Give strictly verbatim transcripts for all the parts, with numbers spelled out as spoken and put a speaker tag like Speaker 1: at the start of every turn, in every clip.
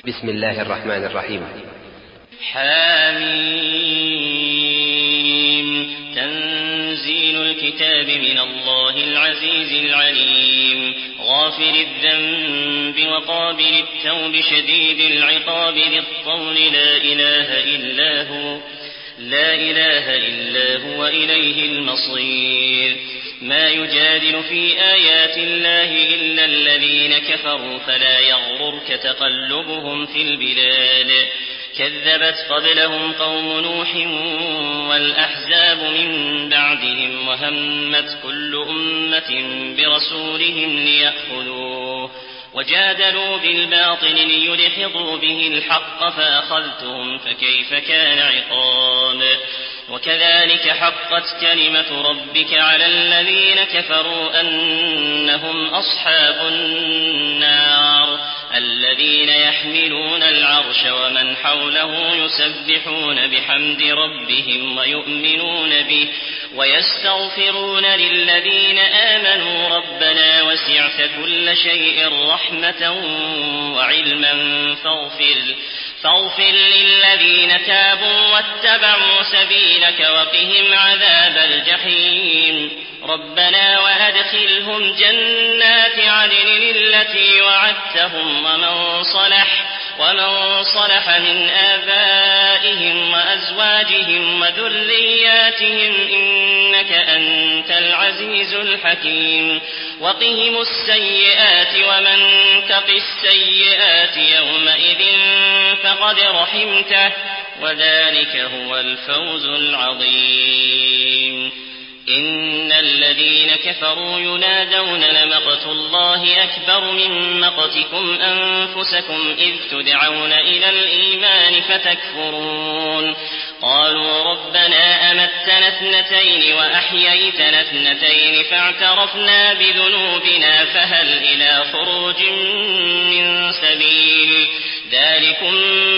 Speaker 1: بسم الله الرحمن الرحيم.
Speaker 2: حاميم. تنزيل الكتاب من الله العزيز العليم. غافر الذنب وقابل التوب شديد العقاب ذي الطول لا إله إلا هو لا إله إلا هو إليه المصير. ما يجادل في آيات الله إلا الذين كفروا فلا يغررك تقلبهم في البلاد. كذبت قبلهم قوم نوح والأحزاب من بعدهم وهمت كل أمة برسولهم ليأخذوه وجادلوا بالباطل ليدحضوا به الحق فأخذتهم فكيف كان عقاب. وكذلك حقت كلمة ربك على الذين كفروا أنهم أصحاب النار الذين يحملون العرش ومن حوله يسبحون بحمد ربهم ويؤمنون به ويستغفرون للذين آمنوا ربنا وسعت كل شيء رحمة وعلما فاغفر فاغفر للذين تابوا واتبعوا سبيلك وقهم عذاب الجحيم. ربنا وأدخلهم جنات عدن التي وعدتهم ومن صلح ومن صلح من آبائهم وأزواجهم وذرياتهم إنك أنت العزيز الحكيم. وقهم السيئات ومن تق السيئات يومئذ فقد رحمته وذلك هو الفوز العظيم. إن الذين كفروا ينادون لمقت الله أكبر من مقتكم أنفسكم إذ تدعون إلى الإيمان فتكفرون. قالوا ربنا أمتنا اثنتين وأحييتنا اثنتين فاعترفنا بذنوبنا فهل إلى خروج من سبيل. ذلكم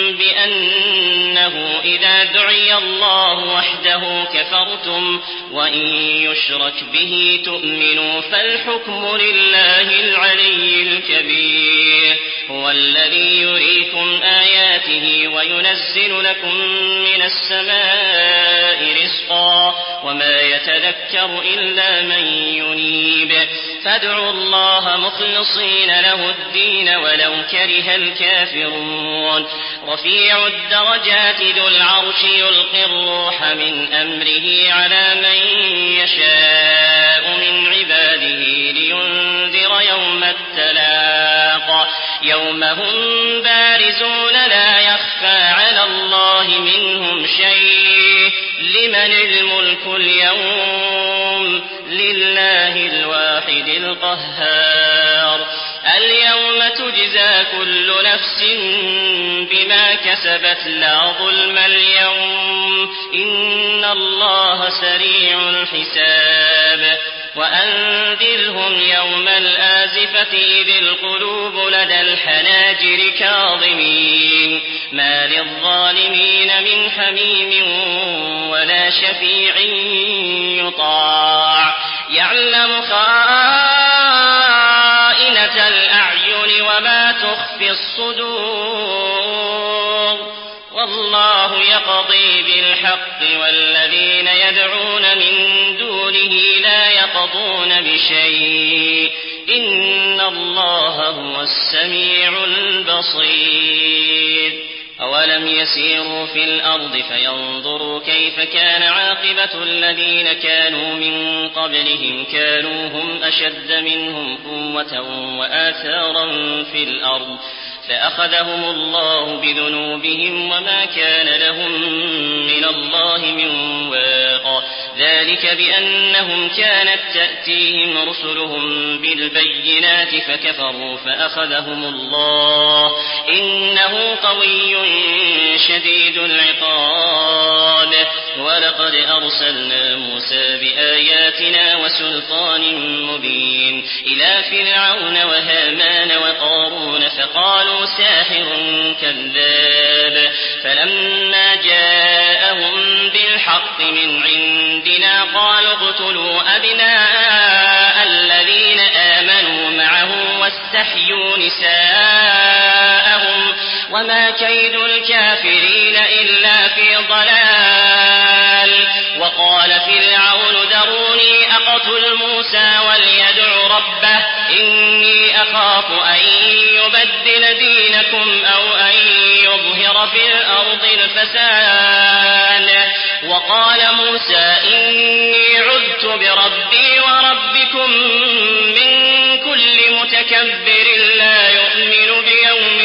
Speaker 2: بأنه إذا دعي الله وحده كفرتم وإن يشرك به تؤمنوا فالحكم لله العلي الكبير. هو الذي يريكم آياته وينزل لكم من السماء رزقا وما يتذكر إلا من ينيب. فادعوا الله مخلصين له الدين ولو كره الكافرون. رفيع الدرجات ذو العرش يلقي الروح من أمره على من يشاء من عباده لينذر يوم التلاق يوم هم بارزون لا يخفى على الله منهم شيء. لمن الملك اليوم لله الواحد القهار. اليوم تجزى كل نفس بما كسبت لا ظلم اليوم إن الله سريع الحساب. وأنذرهم يوم الآزفة إذ القلوب لدى الحناجر كاظمين ما للظالمين من حميم ولا شفيع يطاع. يعلم خائنة الأعين وما تخفي الصدور والله يقضي بالحق والذين يدعون من دونه لا يقضون بشيء إن الله هو السميع البصير. أولم يسيروا في الأرض فينظروا كيف كان عاقبة الذين كانوا من قبلهم كانوا هم أشد منهم قوة وآثارا في الأرض فأخذهم الله بذنوبهم وما كان لهم من الله من واق. ذلك بأنهم كانت تأتيهم رسلهم بالبينات فكفروا فأخذهم الله إنه قوي شديد العقاب. ولقد أرسلنا موسى بآياتنا وسلطان مبين إلى فرعون وهامان وقارون فقالوا ساحر كذاب. فلما جاءهم بالحق من عندنا قالوا اقتلوا أبناء الذين آمنوا معه واستحيوا نساءهم وما كيد الكافرين إلا في ضلال. وقال فرعون ذروني أقتل موسى وليدع ربه إني أخاف أن يبدل دينكم أو أن يظهر في الأرض الفساد. وقال موسى إني عذت بربي وربكم من كل متكبر لا يؤمن بيوم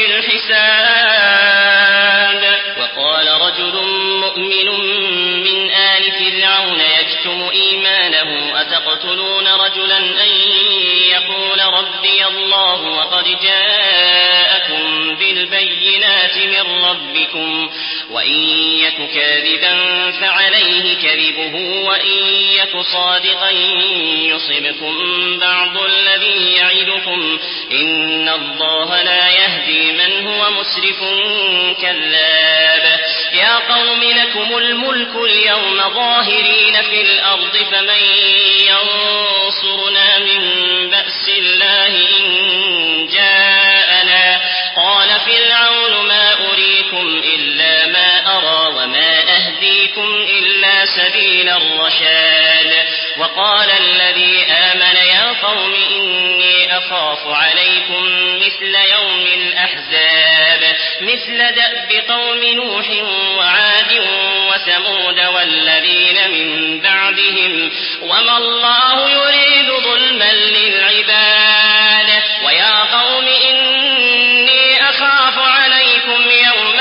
Speaker 2: الحساب. وقال رجل مؤمن من آل فرعون يكتم إيمانه أتقتلون رجلا أن يقول ربي الله وقد جاءكم بالبينات من ربكم وإن يك كاذبا فعليه كذبه وإن يك صادقا يصبكم بعض الذي يعدكم إن الله لا يهدي من هو مسرف كذاب. يا قوم لكم الملك اليوم ظاهرين في الأرض فمن ينصرنا من بأس الله إن جاءنا. قال فرعون ما أريكم إلا ما أرى وما أهديكم إلا سبيل الرشاد. وقال الذي آمن يا قوم إني أخاف عليكم مثل يوم الأحزاب مثل دأب قوم نوح وعاد وثمود والذين من بعدهم وما الله يريد ظلما للعباد. ويا قوم إني أخاف عليكم يوم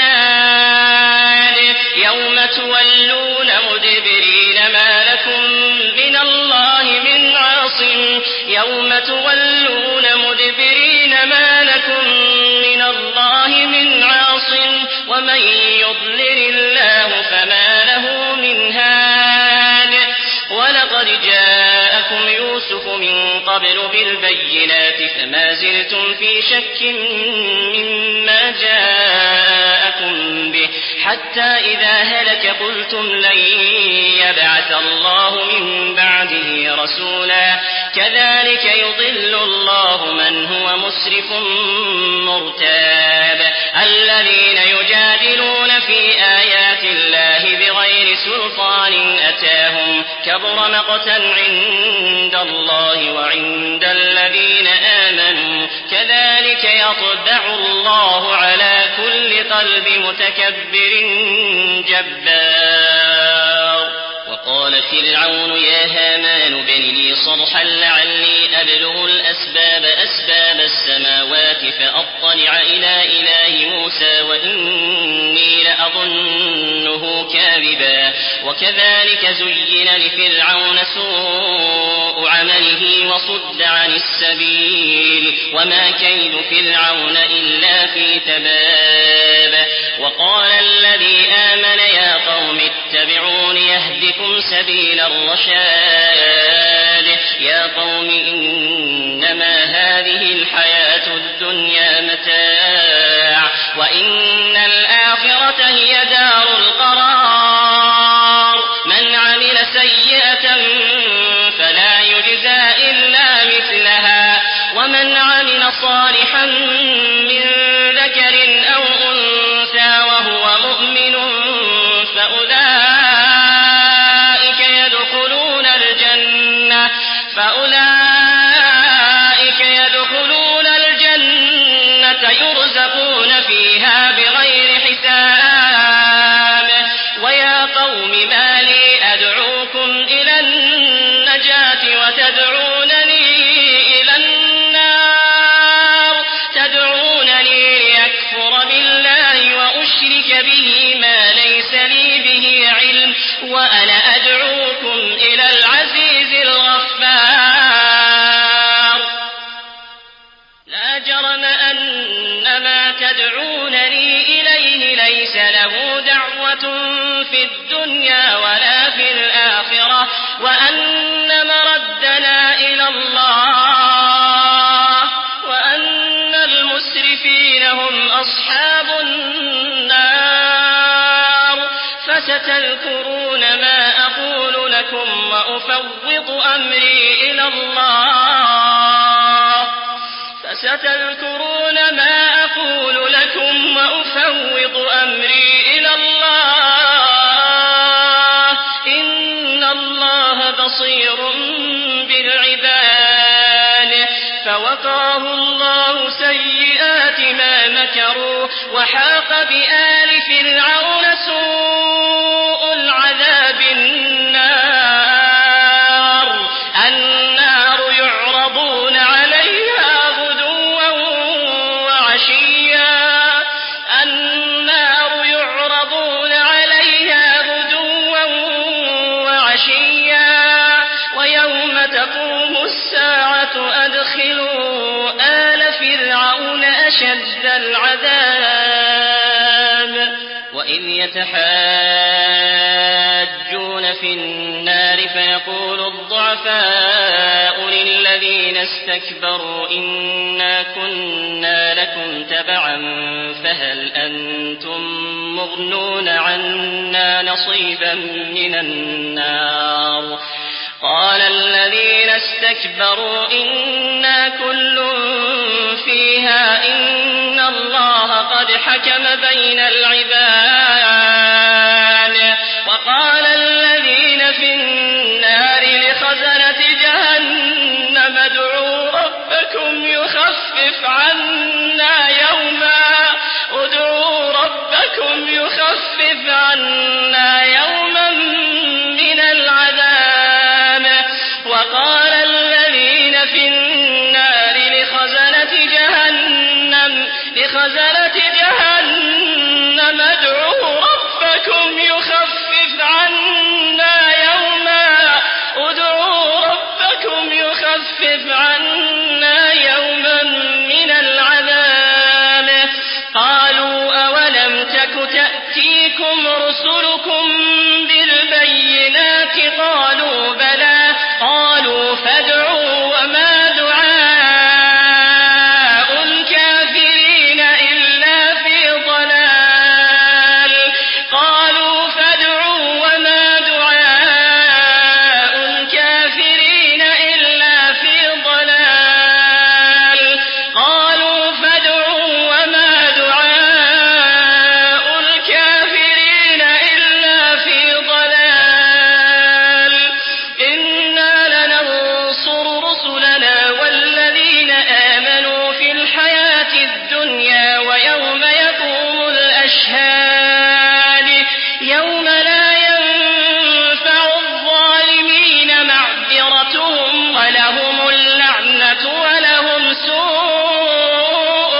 Speaker 2: التناد يوم تولون مدبرين ما لكم من الله من عاصم يوم تولون مدبرين ما لكم من الله من عاصم ومن يضلل الله فما له من هاد. ولقد جاءكم يوسف من قبل بالبينات فما زلتم في شك مما جاءكم به حتى إذا هلك قلتم لن يبعث الله من بعده رسولا كذلك يضل الله من هو مسرف مرتاب. الذين يجادلون في آيات الله بغير سلطان أتاهم كبر مقتا عند الله وعند الذين آمنوا كذلك يطبع الله على كل قلب متكبر جبار. وقال فرعون يا هامان ابن لي صرحا لعلي أبلغ الأسباب أسباب السماوات فأطلع إلى إله موسى وإني لأظنه كاذبا. وكذلك زين لفرعون سوء عمله وصد عن السبيل وما كيد فرعون إلا في تباب. وقال الذي آمن يا قوم اتبعون يهدكم سبيل الرشاد. يا قوم إنما هذه الحياة الدنيا متاع وإن الآخرة هي دار القرار. من عمل سيئة فلا يجزى إلا مثلها ومن عمل صالحا من ذكر أو أنثى وهو مؤمن فأولئك يدخلون الجنة فأولئك يدخلون الجنة يرزقون فيها بغير حساب. ويا قوم ما لي أدعوكم إلى النجاة وتدعونني إلى النار تدعونني ليكفر بالله وأشرك به ما ليس لي به علم وأنا أدعوكم إلى العزيز الغفار. لا جرم أن ما تدعونني إليه ليس له دعوة في الدنيا ولا في الآخرة وأن مردنا إلى الله وأن المسرفين هم أصحاب النار. فستذكرون ما أقول لكم وأفوض أمري إلى الله فستذكرون ما أقول لكم وأفوض أمري إلى الله إن الله بصير بالعباد فوقاه الله سيئات ما مكروا وحاق بآل فرعون سوء العذاب النار النار يعرضون عليها غدوا وعشيا النار يعرضون عليها غدوا وعشيا ويوم تقوم الساعة أدخلوا آل فرعون أشد العذاب وإذ يتحاجون في النار فيقول الضعفاء للذين استكبروا إنا كنا لكم تبعا فهل أنتم مغنون عنا نصيبا من النار قال الذين استكبروا إنا كل فيها إن الله قد حكم بين العباد وقال الذين في النار لخزنة جهنم ادعوا ربكم يخفف عنا يوما ادعوا ربكم يخفف عنا يوما من العذاب وقال الذين في النار لخزنة جهنم لخزنة جهنم ادعوا ربكم يخفف عنا يوما ادعوا ربكم يخفف عنا يوما من العذاب قالوا أولم تك تأتيكم رسلكم بالبينات قالوا بلى قالوا فادعوا وما دعاء الكافرين إلا في ضلال قالوا فادعوا وما دعاء الكافرين إلا في ضلال قالوا فادعوا وما دعاء الكافرين إلا في ضلال إنا لننصر رسلنا والذين آمنوا في الحياة الدنيا ويوم يقوم الأشهاد يوم لا ينفع الظالمين معذرتهم ولهم اللعنة ولهم سوء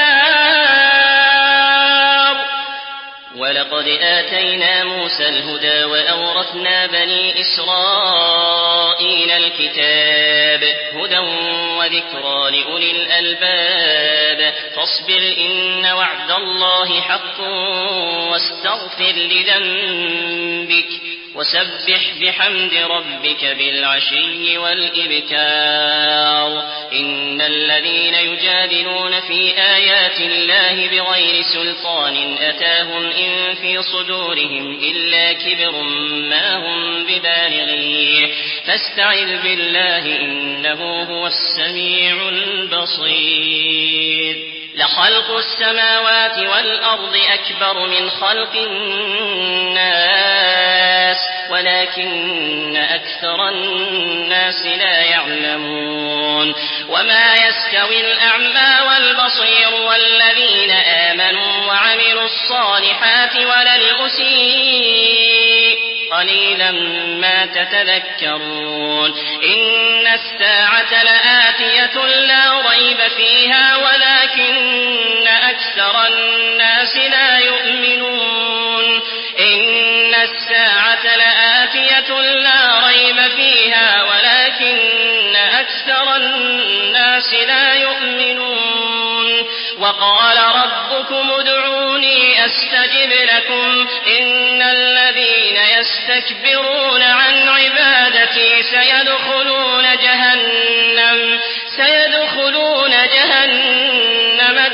Speaker 2: الدار ولقد آتينا موسى الهدى وأورثنا بني إسرائيل الكتاب هدى وذكرى لأولي الألباب فاصبر إن وعد الله حق واستغفر لذنبك وسبح بحمد ربك بالعشي والإبكار إن الذين يجادلون في آيات الله بغير سلطان أتاهم إن في صدورهم إلا كبر ما هم ببالغيه فاستعذ بالله إنه هو السميع البصير لخلق السماوات والأرض أكبر من خلق الناس ولكن أكثر الناس لا يعلمون وما يستوي الأعمى والبصير والذين آمنوا وعملوا الصالحات ولا المسيء قليلا ما تتذكرون إن الساعة لآتية لا ريب فيها ولكن أكثر الناس لا يؤمنون إن الساعة لآتية لا ريب فيها ولكن أكثر الناس لا يؤمنون وقال ربكم ادعوني أستجب لكم إن الذين يستكبرون عن عبادتي سيدخلون جهنم سيدخلون جهنم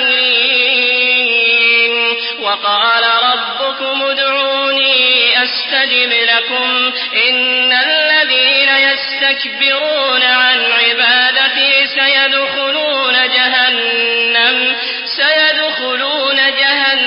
Speaker 2: داخرين وقال ربكم ادعوني أستجب لكم إن الذين يستكبرون عن عبادتي سيدخلون جهنم سيدخلون جهنم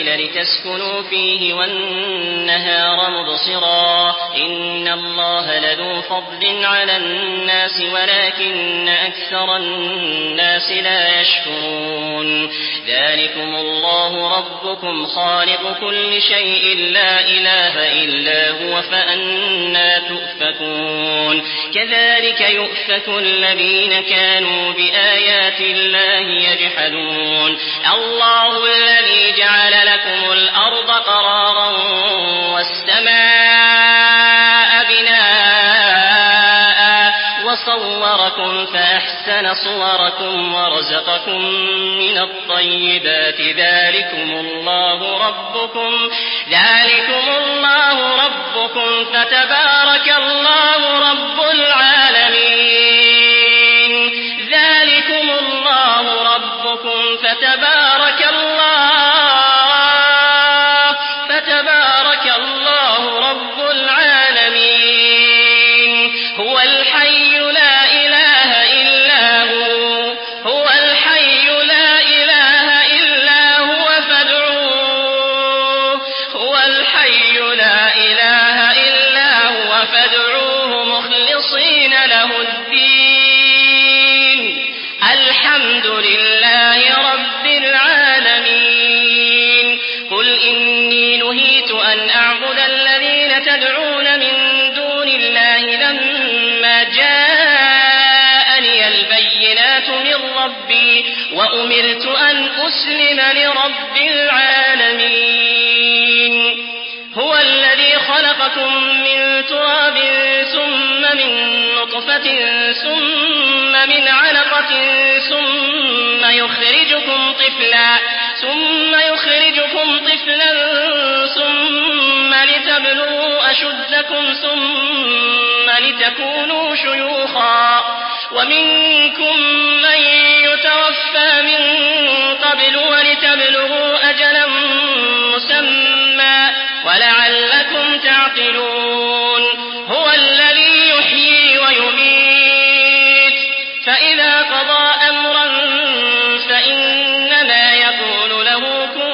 Speaker 2: الليل لتسكنوا فيه والنهار مبصرا إن الله لذو فضل على الناس ولكن أكثر الناس لا يشكرون ذلكم الله ربكم خالق كل شيء لا إله إلا هو فأنى تؤفكون كذلك يؤفك الذين كانوا بآيات الله يجحدون الله الذي جعل لكم الأرض قرارا والسماء بناء وصوركم فأحسن صوركم ورزقكم من الطيبات ذلكم الله ربكم ذلكم الله ربكم فتبارك الله رب العالمين ذلكم الله ربكم فتبارك الله فتبارك الله رب العالمين هو الحي لا إله إلا هو هو الحي لا إله إلا هو فادعوه هو الحي لا إله إلا هو فادعوه مخلصين له الدين الحمد لله رب العالمين قل إني نهيت أن أعبد الذين تدعون من دون الله لما جاءني البينات من ربي وأمرت أن أسلم لرب العالمين هو الذي خلقكم من تراب ثم من نطفة ثم من علقة ثم يخرجكم طفلا ثم يخرجكم طفلا ثم لتبلغوا أشدكم ثم لتكونوا شيوخا ومنكم من يتوفى من قبل ولتبلغوا أجلا مسمى ولعلكم تعقلون هو الذي يحيي ويميت فإذا قضى أمرا فإنما يقول له كن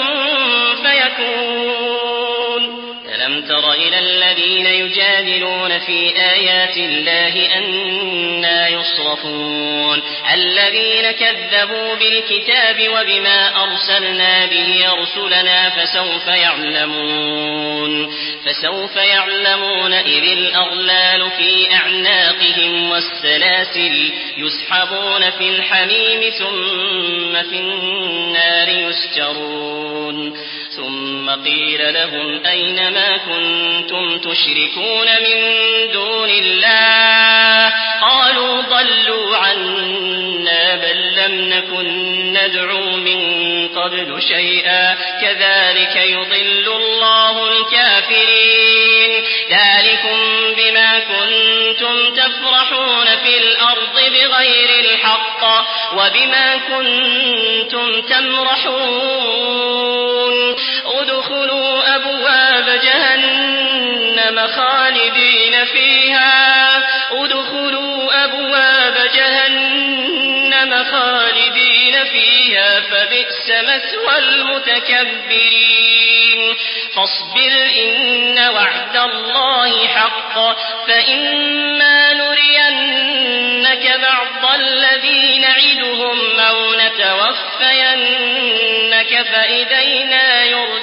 Speaker 2: فيكون ألم تر إلى الذين يجادلون في آيات الله أنى يصرفون الذين كذبوا بالكتاب وبما أرسلنا به رسلنا فسوف يعلمون فسوف يعلمون إذ الأغلال في أعناقهم والسلاسل يسحبون في الحميم ثم في النار يسجرون ثم قيل لهم أين ما كنتم تشركون من دون الله قالوا ضلوا عنا بل لم نكن ندعو من قبل شيئا كذلك يضل الله الكافرين ذلكم بما كنتم تفرحون في الأرض بغير الحق وبما كنتم تمرحون ادخلوا أبواب جهنم خالدين فيها ادخلوا أبواب جهنم خالدين فيها فبئس مثوى المتكبرين فاصبر إن وعد الله حق فإما نرينك بعض الذي نعدهم أو نتوفينك فإلينا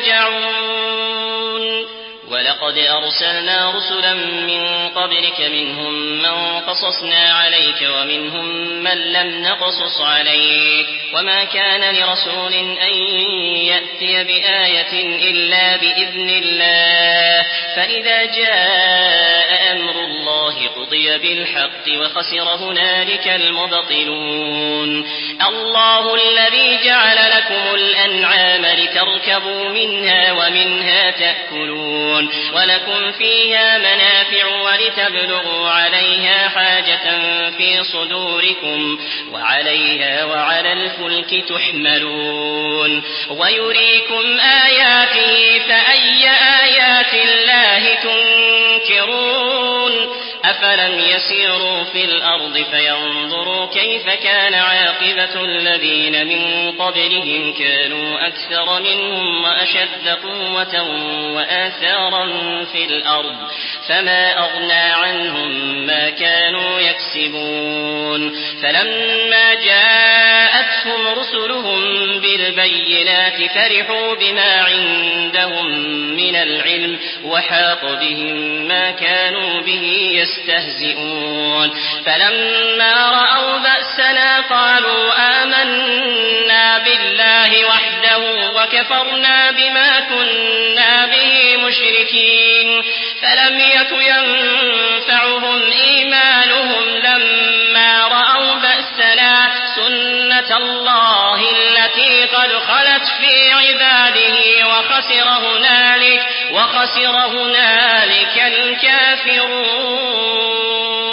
Speaker 2: يرجعون ولقد أرسلنا رسلا من قبلك منهم من قصصنا عليك ومنهم من لم نقصص عليك وما كان لرسول أن يأتي بآية إلا بإذن الله فإذا جاء أمر الله قضي بالحق وخسر هنالك المبطلون الله الذي جعل لكم الأنعام لتركبوا منها ومنها تأكلون ولكم فيها منافع ولتبلغوا عليها حاجة في صدوركم وعليها وعلى الفلك تحملون ويريكم آياته فأي آيات الله تنكرون أفلم يسيروا في الأرض فينظروا كيف كان عاقبة الذين من قبلهم كانوا أكثر منهم وأشد قوة وآثارا في الأرض فما أغنى عنهم ما كانوا يكسبون فلما جاءتهم رسلهم بالبينات فرحوا بما عندهم من العلم وحاق بهم ما كانوا به يستهزئون فلما رأوا بأسنا قالوا آمنا بالله وحده وكفرنا بما كنا به مشركين فلم يك ينفعهم إيمانهم لما رأوا بأسنا سنة الله التي قد خلت في عباده وخسر هنالك وخسر هنالك الكافرون.